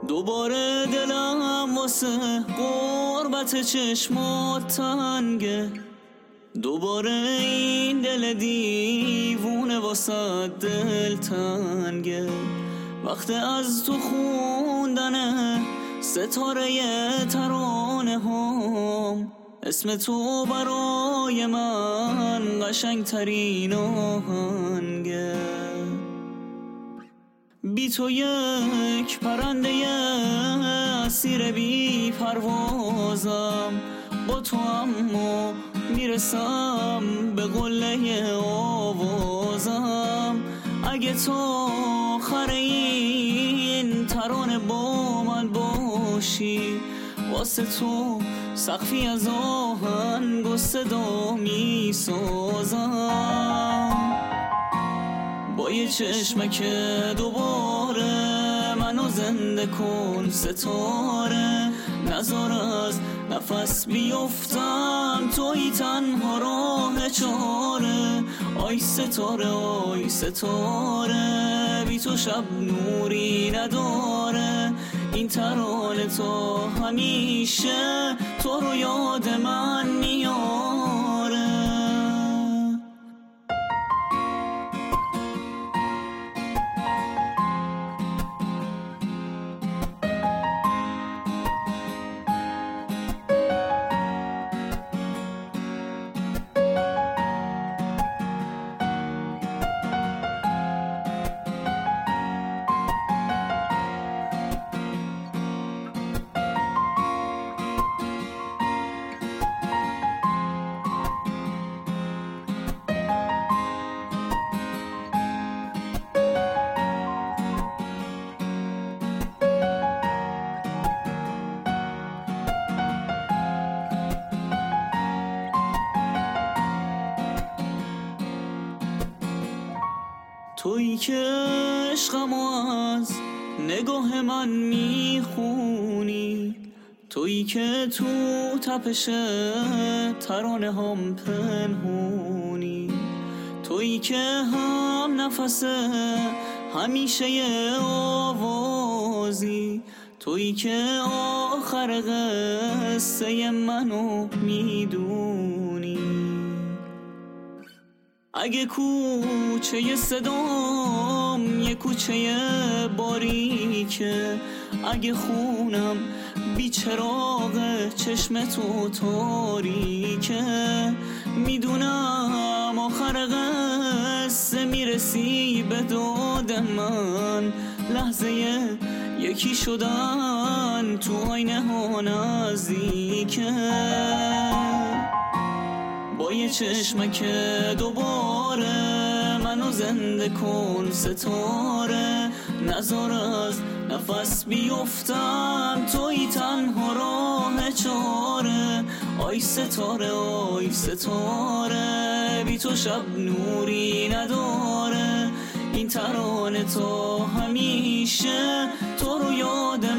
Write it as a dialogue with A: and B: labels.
A: دوباره دلم واسه غربت چشمات تنگه، دوباره این دل دیوونه واسه دل تنگه. وقت از تو خوندن ستاره ترانه هم، اسم تو برای من قشنگ ترین آهنگه. بی تو یک پرنده اسیر بی پروازم، با تو اما میرسم به قله آوازم. اگه تو آخر این ترانه با من باشی، واسه تو سقفی از آهنگ و صدا میسازم. با یه چشمک دوباره منو زنده کن ستاره، نذار از نفس بیفتم، توی تنها راه چاره. آی ستاره آی ستاره، بی تو شب نوری نداره. این ترانه تا همیشه تو رو یاد من میاره. تویی که عشقمو از نگاه من میخونی، تویی که تو تپش ترانه هم پنهونی، تویی که هم نفس همیشه آوازی، تویی که آخر قصه منو میدونی. اگه کوچه صدام یه کوچه باریکه، اگه خونم بی چراغ چشم تو تاریکه، میدونم آخر قصه میرسی به داد من. لحظه یکی شدن تو آینه ها نزدیکه. با یه چشمک دوباره منو زنده کن ستاره، نذار از نفس بیفتم، توی تنها راه چاره. آی ستاره آی ستاره، بی تو شب نوری نداره. این ترانه تا همیشه تو رو یاد